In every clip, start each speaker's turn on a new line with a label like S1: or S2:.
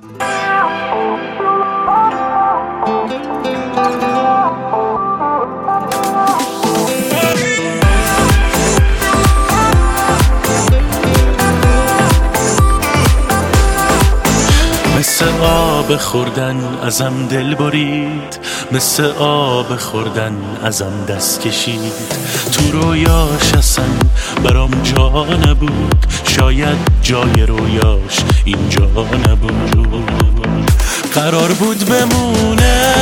S1: مثل آب خوردن ازم دل برید، مثل آب خوردن ازم دست کشید. تو رویاش اصلا برام جا نبود، شاید جای رویاش اینجا نبود. قرار بود بمونه،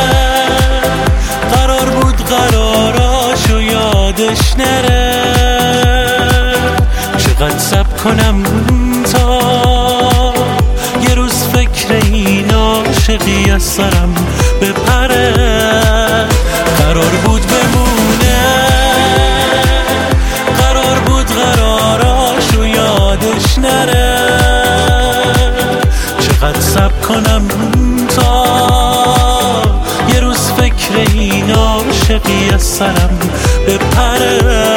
S1: قرار بود قراراشو یادش نره. چقدر صبر کنم تا یه روز فکر این عاشقی از سرم بپره. قرار بود بمونه، قرار بود قراراشو یادش نره. چقدر صبر کنم تا یه روز فکر این عاشقی از سرم بپره.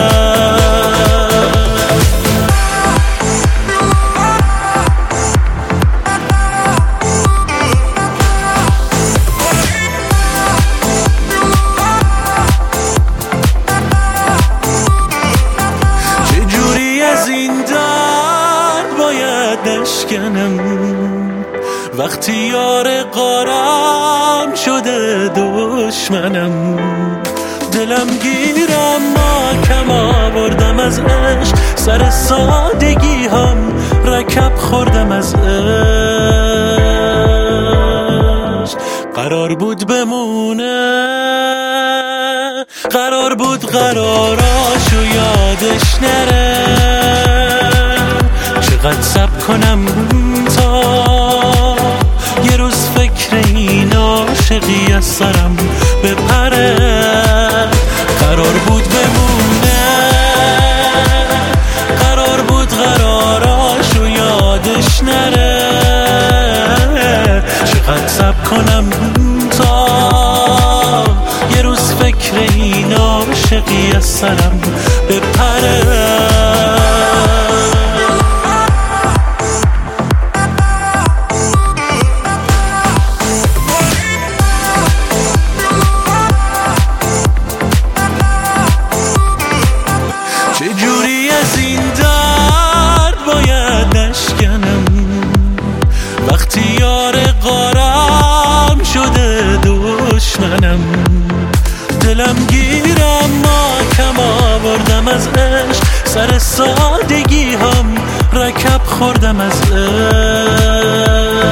S1: وقتی یار قارم شده دشمنم، دلم گیرم ما کم آوردم از عشق. سر سادگی هم رکب خوردم از عشق. قرار بود بمونه، قرار بود قراراشو یادش نره. چقدر صبر کنم تا یه روز فکر این عاشقی از سرم بپره. قرار بود بمونه، قرار بود قراراشو یادش نره. چقدر صبر کنم تا یه روز فکر این عاشقی از سرم بپره. چجوری از این درد باید نشکنم وقتی یار قارم شده دشمنم. دلم گیرم ما کم آوردم از عشق. سر سادگی هم رکب خوردم از عشق.